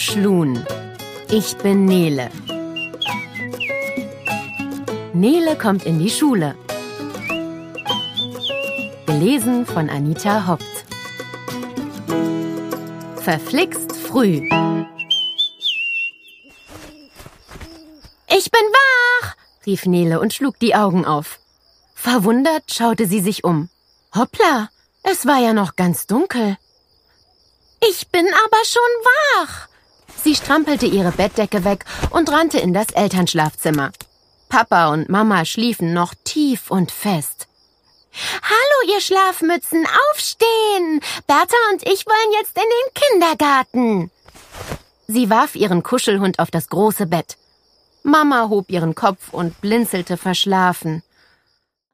Schlun. Ich bin Nele. Nele kommt in die Schule. Gelesen von Anita Hoppt. Verflixt früh. Ich bin wach, rief Nele und schlug die Augen auf. Verwundert schaute sie sich um. Hoppla, es war ja noch ganz dunkel. Ich bin aber schon wach. Sie strampelte ihre Bettdecke weg und rannte in das Elternschlafzimmer. Papa und Mama schliefen noch tief und fest. Hallo, ihr Schlafmützen, aufstehen! Bertha und ich wollen jetzt in den Kindergarten. Sie warf ihren Kuschelhund auf das große Bett. Mama hob ihren Kopf und blinzelte verschlafen.